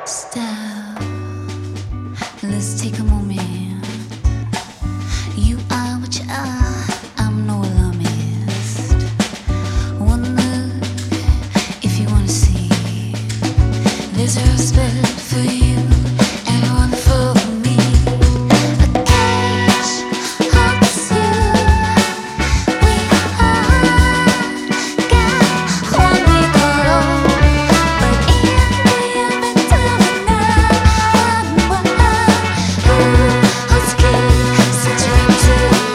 Stop. Let's take a moment. You are what you are. I'm no alarmist. One look, if you wanna see. There's a respect for you and one for me. A cage holds you. We are got one we grow, but in the time now, who's key? Such a thing to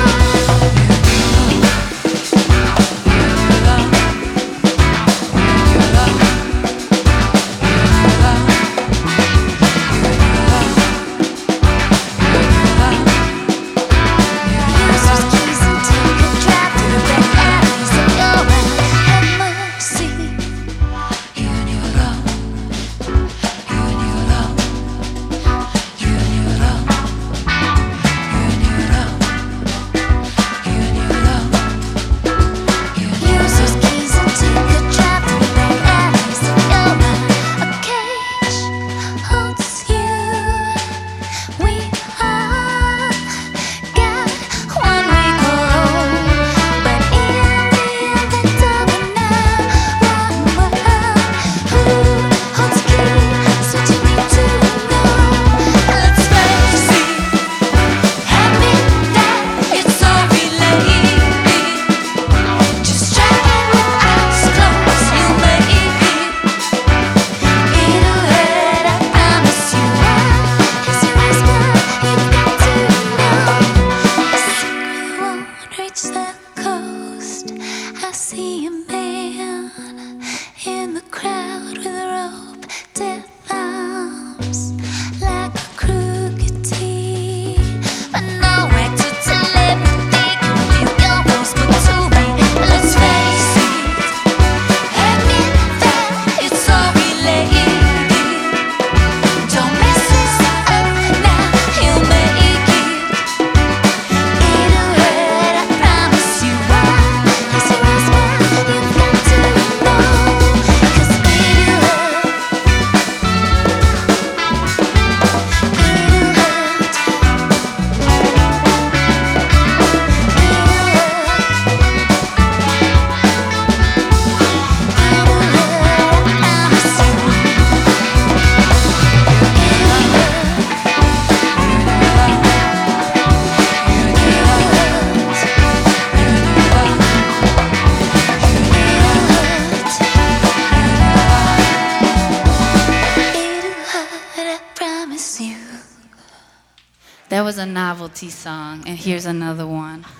I see a man in the crowd with a rope, dead arms like a crooked T. But nowhere to telepathy, you almost put to me. Let's face it, admit that it's all related. Don't mess this up now, you'll make it. It'll hurt, I promise you. That was a novelty song, and here's another one.